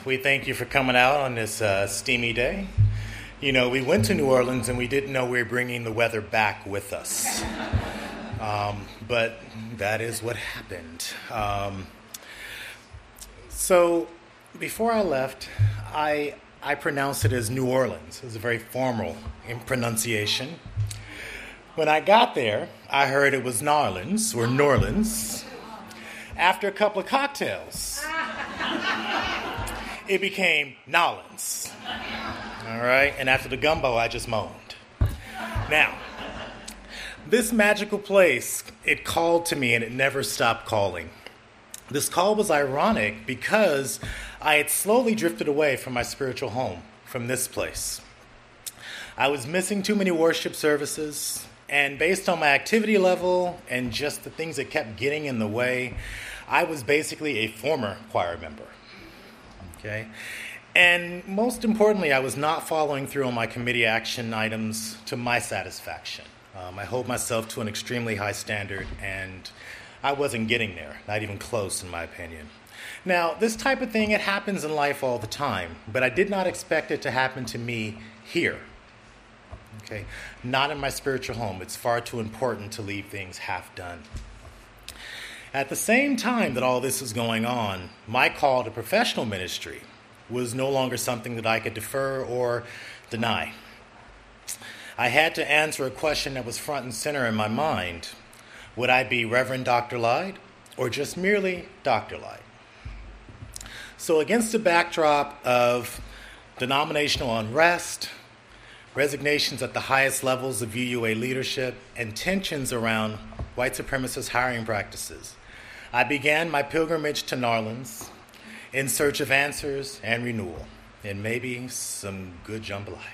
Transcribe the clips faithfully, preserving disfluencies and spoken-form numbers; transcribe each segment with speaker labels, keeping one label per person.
Speaker 1: We thank you for coming out on this uh, steamy day. You know, we went to New Orleans and we didn't know we were bringing the weather back with us. Um, but that is what happened. Um, so before I left, I I pronounced it as New Orleans. It was a very formal in pronunciation. When I got there, I heard it was Narlands or Norlands. After a couple of cocktails, it became Nolans. All right? And after the gumbo, I just moaned. Now, this magical place, it called to me and it never stopped calling. This call was ironic because I had slowly drifted away from my spiritual home, from this place. I was missing too many worship services, and based on my activity level and just the things that kept getting in the way, I was basically a former choir member. Okay? And most importantly, I was not following through on my committee action items to my satisfaction. Um, I hold myself to an extremely high standard, and I wasn't getting there, not even close in my opinion. Now, this type of thing, it happens in life all the time, but I did not expect it to happen to me here. Okay, not in my spiritual home. It's far too important to leave things half done. At the same time that all this was going on, my call to professional ministry was no longer something that I could defer or deny. I had to answer a question that was front and center in my mind. Would I be Reverend Doctor Lyde or just merely Doctor Lyde? So against the backdrop of denominational unrest, resignations at the highest levels of U U A leadership, and tensions around white supremacist hiring practices, I began my pilgrimage to Narlands in search of answers and renewal, and maybe some good jambalaya.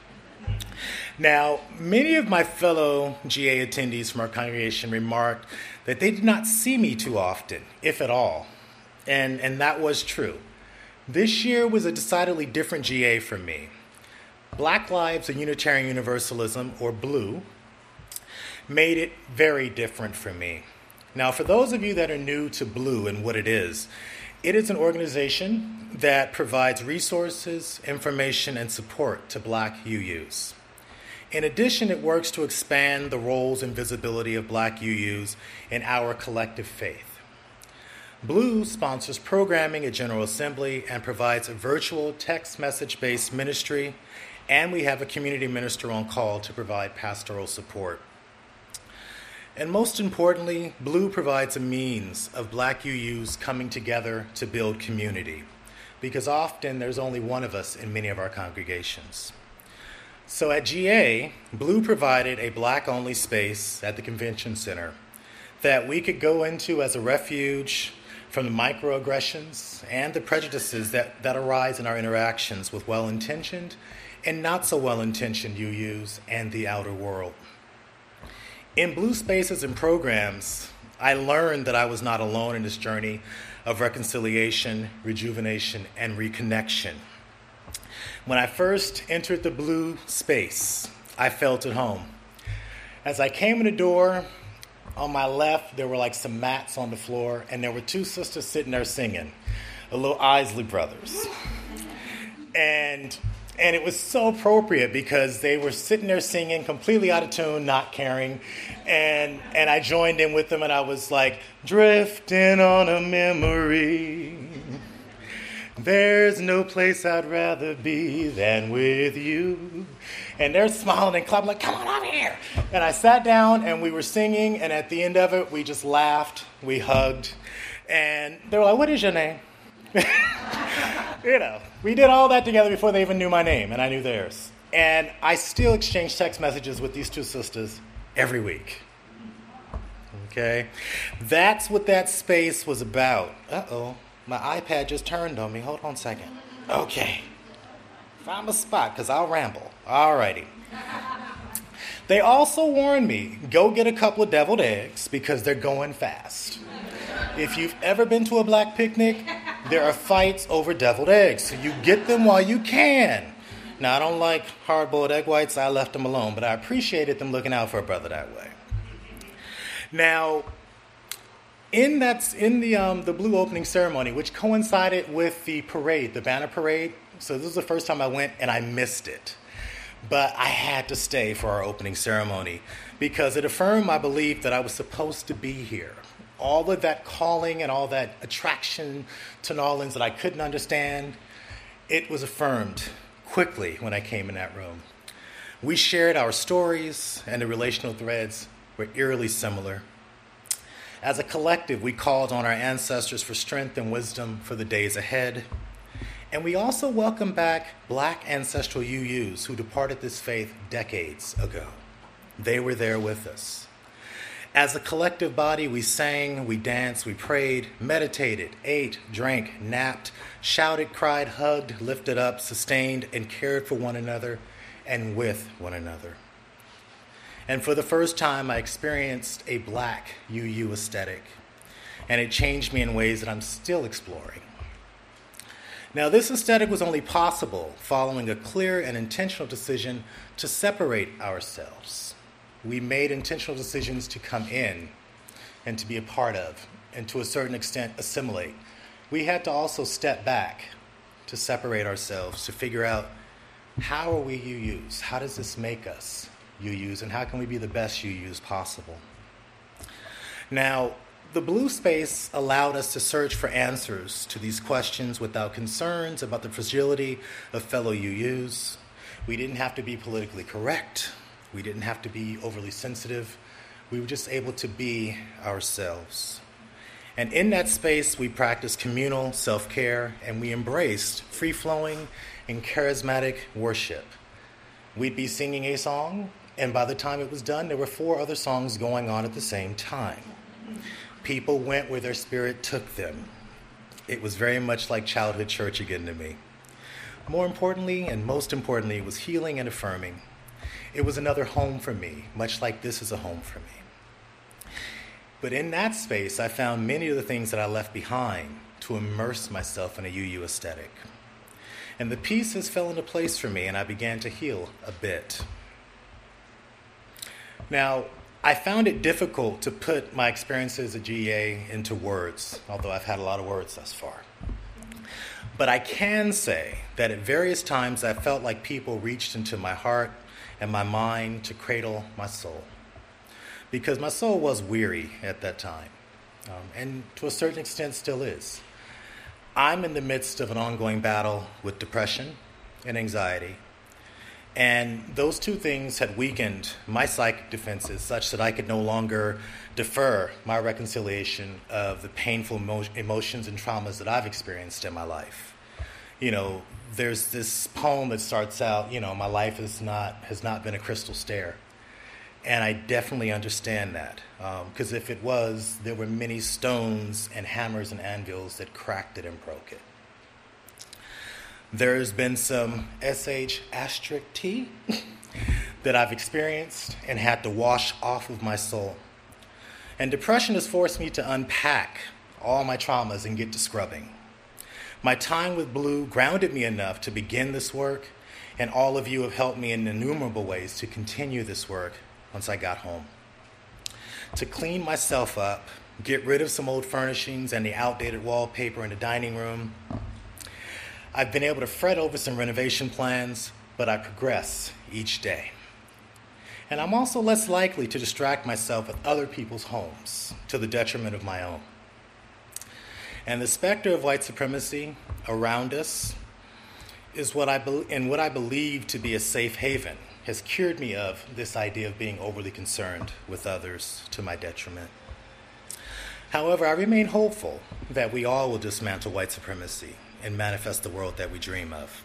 Speaker 1: Now, many of my fellow G A attendees from our congregation remarked that they did not see me too often, if at all, and, and that was true. This year was a decidedly different G A for me. Black Lives and Unitarian Universalism, or BLUE, made it very different for me. Now, for those of you that are new to BLUE and what it is, it is an organization that provides resources, information, and support to Black U Us. In addition, it works to expand the roles and visibility of Black U Us in our collective faith. BLUE sponsors programming at General Assembly and provides a virtual text message-based ministry, and we have a community minister on call to provide pastoral support. And most importantly, BLUE provides a means of Black U Us coming together to build community, because often there's only one of us in many of our congregations. So at G A, BLUE provided a Black-only space at the convention center that we could go into as a refuge from the microaggressions and the prejudices that, that arise in our interactions with well-intentioned and not so well-intentioned U Us and the outer world. In BLUE spaces and programs, I learned that I was not alone in this journey of reconciliation, rejuvenation, and reconnection. When I first entered the BLUE space, I felt at home. As I came in the door, on my left, there were like some mats on the floor, and there were two sisters sitting there singing, the little Isley Brothers. And And it was so appropriate because they were sitting there singing, completely out of tune, not caring. And and I joined in with them, and I was like, drifting on a memory. There's no place I'd rather be than with you. And they're smiling and clapping like, come on over here. And I sat down, and we were singing, and at the end of it, we just laughed, we hugged. And they were like, what is your name? You know, we did all that together before they even knew my name, and I knew theirs. And I still exchange text messages with these two sisters every week. Okay? That's what that space was about. Uh-oh, my iPad just turned on me. Hold on a second. Okay. Find a spot, because I'll ramble. All righty. They also warned me, go get a couple of deviled eggs, because they're going fast. If you've ever been to a Black picnic, there are fights over deviled eggs, so you get them while you can. Now, I don't like hard-boiled egg whites, so I left them alone, but I appreciated them looking out for a brother that way. Now, In that, in the um, the blue opening ceremony, which coincided with the parade, the banner parade. So this was the first time I went, and I missed it. But I had to stay for our opening ceremony because it affirmed my belief that I was supposed to be here. All of that calling and all that attraction to New Orleans that I couldn't understand, it was affirmed quickly when I came in that room. We shared our stories, and the relational threads were eerily similar. As a collective, we called on our ancestors for strength and wisdom for the days ahead. And we also welcomed back Black ancestral U Us who departed this faith decades ago. They were there with us. As a collective body, we sang, we danced, we prayed, meditated, ate, drank, napped, shouted, cried, hugged, lifted up, sustained, and cared for one another and with one another. And for the first time, I experienced a Black U U aesthetic, and it changed me in ways that I'm still exploring. Now, this aesthetic was only possible following a clear and intentional decision to separate ourselves. We made intentional decisions to come in and to be a part of, and to a certain extent, assimilate. We had to also step back to separate ourselves, to figure out how are we U Us? How does this make us U Us, and how can we be the best U Us possible? Now, the blue space allowed us to search for answers to these questions without concerns about the fragility of fellow U Us. We didn't have to be politically correct. We didn't have to be overly sensitive. We were just able to be ourselves. And in that space, we practiced communal self-care, and we embraced free-flowing and charismatic worship. We'd be singing a song, and by the time it was done, there were four other songs going on at the same time. People went where their spirit took them. It was very much like childhood church again to me. More importantly, and most importantly, it was healing and affirming. It was another home for me, much like this is a home for me. But in that space, I found many of the things that I left behind to immerse myself in a U U aesthetic. And the pieces fell into place for me, and I began to heal a bit. Now, I found it difficult to put my experiences at G E A into words, although I've had a lot of words thus far. But I can say that at various times I felt like people reached into my heart and my mind to cradle my soul, because my soul was weary at that time, um, and to a certain extent still is. I'm in the midst of an ongoing battle with depression and anxiety, and those two things had weakened my psychic defenses such that I could no longer defer my reconciliation of the painful emo- emotions and traumas that I've experienced in my life. You know, there's this poem that starts out, you know, my life is not has not been a crystal stair. And I definitely understand that, because um, if it was, there were many stones and hammers and anvils that cracked it and broke it. There's been some S H asterisk T that I've experienced and had to wash off of my soul. And depression has forced me to unpack all my traumas and get to scrubbing. My time with Blue grounded me enough to begin this work, and all of you have helped me in innumerable ways to continue this work once I got home. To clean myself up, get rid of some old furnishings and the outdated wallpaper in the dining room. I've been able to fret over some renovation plans, but I progress each day. And I'm also less likely to distract myself with other people's homes to the detriment of my own. And the specter of white supremacy around us is what I be- and what I believe to be a safe haven has cured me of this idea of being overly concerned with others to my detriment. However, I remain hopeful that we all will dismantle white supremacy and manifest the world that we dream of.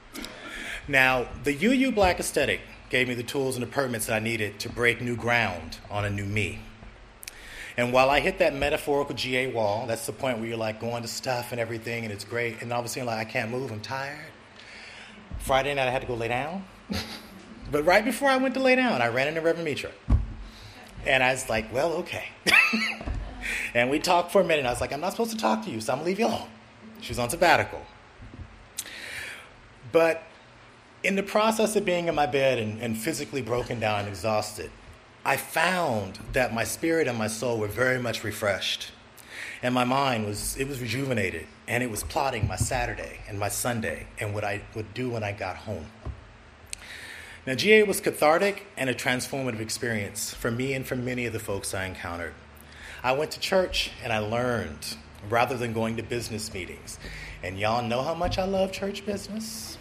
Speaker 1: Now, the U U Black aesthetic gave me the tools and the permits that I needed to break new ground on a new me. And while I hit that metaphorical G A wall, that's the point where you're like going to stuff and everything, and it's great, and all of a sudden you're like, I can't move, I'm tired. Friday night I had to go lay down. But right before I went to lay down, I ran into Reverend Mitra. And I was like, well, okay. And we talked for a minute, and I was like, I'm not supposed to talk to you, so I'm going to leave you alone. She was on sabbatical. But in the process of being in my bed and, and physically broken down and exhausted, I found that my spirit and my soul were very much refreshed And my mind was, it was rejuvenated, and it was plotting my Saturday and my Sunday and what I would do when I got home. Now, G A was cathartic and a transformative experience for me and for many of the folks I encountered. I went to church and I learned rather than going to business meetings. And y'all know how much I love church business.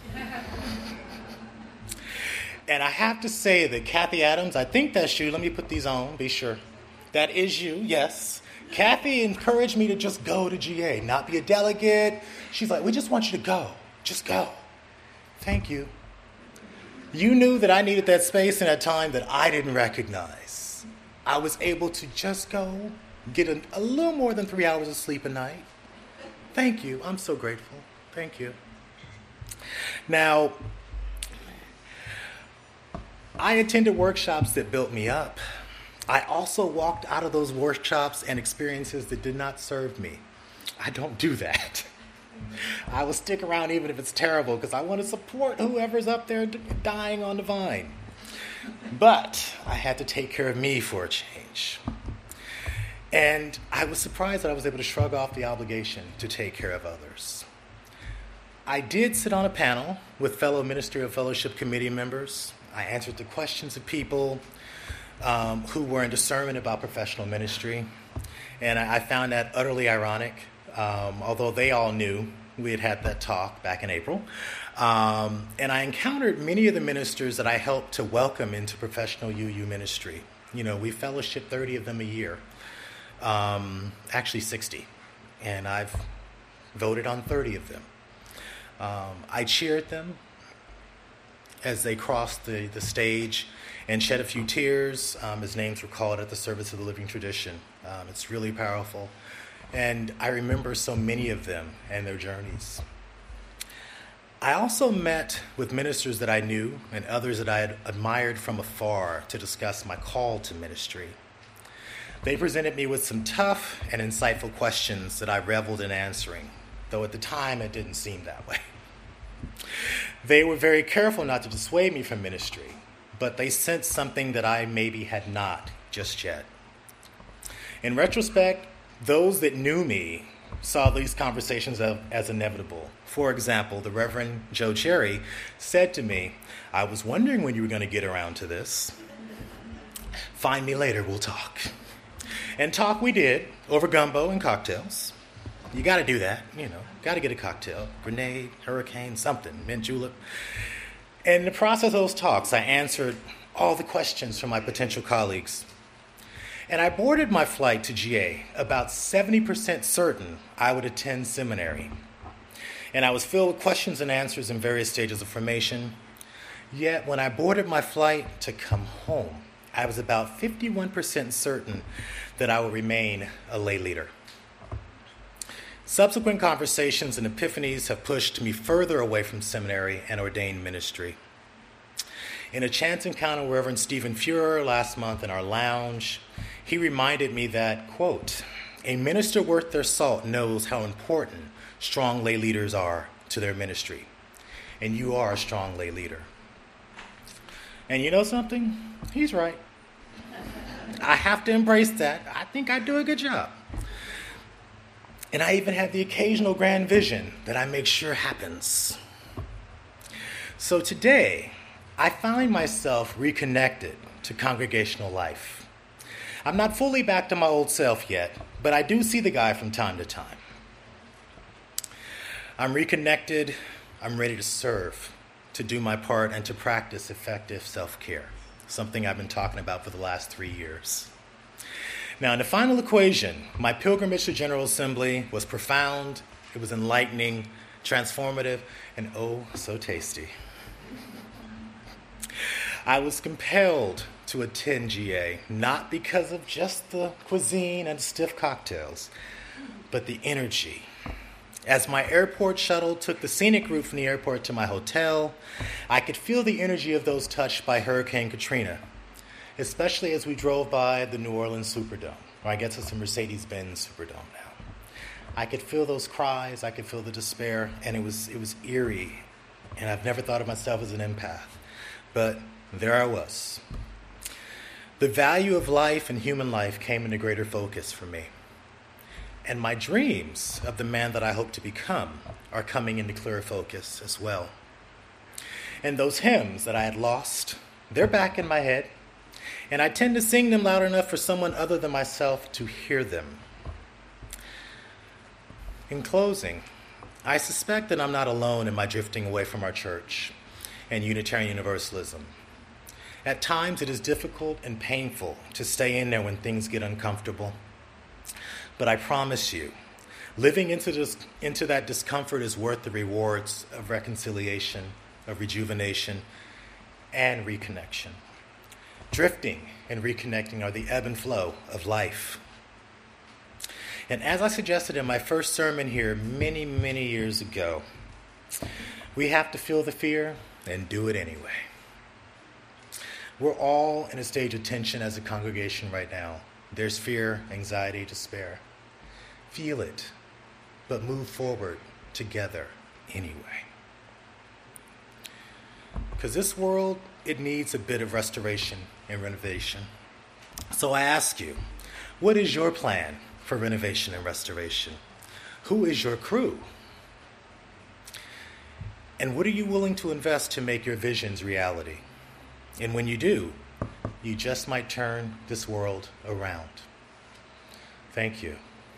Speaker 1: And I have to say that Kathy Adams, I think that's you. Let me put these on, be sure. That is you, yes. Kathy encouraged me to just go to G A, not be a delegate. She's like, we just want you to go. Just go. Thank you. You knew that I needed that space and that time that I didn't recognize. I was able to just go, get a, a little more than three hours of sleep a night. Thank you. I'm so grateful. Thank you. Now, I attended workshops that built me up. I also walked out of those workshops and experiences that did not serve me. I don't do that. I will stick around even if it's terrible because I want to support whoever's up there dying on the vine. But I had to take care of me for a change. And I was surprised that I was able to shrug off the obligation to take care of others. I did sit on a panel with fellow Ministerial Fellowship Committee members. I answered the questions of people um, who were in discernment about professional ministry. And I, I found that utterly ironic, um, although they all knew we had had that talk back in April. Um, and I encountered many of the ministers that I helped to welcome into professional U U ministry. You know, we fellowship thirty of them a year. Um, actually sixty, and I've voted on thirty of them. Um, I cheered them as they crossed the, the stage and shed a few tears um, as names were called at the service of the living tradition. Um, it's really powerful. And I remember so many of them and their journeys. I also met with ministers that I knew and others that I had admired from afar to discuss my call to ministry. They presented me with some tough and insightful questions that I reveled in answering, though at the time it didn't seem that way. They were very careful not to dissuade me from ministry, but they sensed something that I maybe had not just yet. In retrospect, those that knew me saw these conversations as inevitable. For example, the Reverend Joe Cherry said to me, I was wondering when you were going to get around to this. Find me later, we'll talk. And talk we did over gumbo and cocktails. You got to do that, you know, got to get a cocktail. Grenade, hurricane, something, mint julep. And in the process of those talks, I answered all the questions from my potential colleagues. And I boarded my flight to G A about seventy percent certain I would attend seminary. And I was filled with questions and answers in various stages of formation. Yet when I boarded my flight to come home, I was about fifty-one percent certain that I would remain a lay leader. Subsequent conversations and epiphanies have pushed me further away from seminary and ordained ministry. In a chance encounter with Reverend Stephen Fuhrer last month in our lounge, he reminded me that, quote, a minister worth their salt knows how important strong lay leaders are to their ministry. And you are a strong lay leader. And you know something? He's right. I have to embrace that. I think I do a good job. And I even have the occasional grand vision that I make sure happens. So today, I find myself reconnected to congregational life. I'm not fully back to my old self yet, but I do see the guy from time to time. I'm reconnected. I'm ready to serve, to do my part, and to practice effective self-care, something I've been talking about for the last three years. Now, in the final equation, my pilgrimage to General Assembly was profound, it was enlightening, transformative, and oh, so tasty. I was compelled to attend G A, not because of just the cuisine and stiff cocktails, but the energy. As my airport shuttle took the scenic route from the airport to my hotel, I could feel the energy of those touched by Hurricane Katrina, especially as we drove by the New Orleans Superdome, or I guess it's a Mercedes-Benz Superdome now. I could feel those cries, I could feel the despair, and it was it was eerie, and I've never thought of myself as an empath, but there I was. The value of life and human life came into greater focus for me. And my dreams of the man that I hope to become are coming into clearer focus as well. And those hymns that I had lost, they're back in my head. And I tend to sing them loud enough for someone other than myself to hear them. In closing, I suspect that I'm not alone in my drifting away from our church and Unitarian Universalism. At times, it is difficult and painful to stay in there when things get uncomfortable. But I promise you, living into this, into that discomfort is worth the rewards of reconciliation, of rejuvenation, and reconnection. Drifting and reconnecting are the ebb and flow of life. And as I suggested in my first sermon here many, many years ago, we have to feel the fear and do it anyway. We're all in a stage of tension as a congregation right now. There's fear, anxiety, despair. Feel it, but move forward together anyway. Because this world, it needs a bit of restoration and renovation. So I ask you, what is your plan for renovation and restoration? Who is your crew? And what are you willing to invest to make your visions reality? And when you do, you just might turn this world around. Thank you.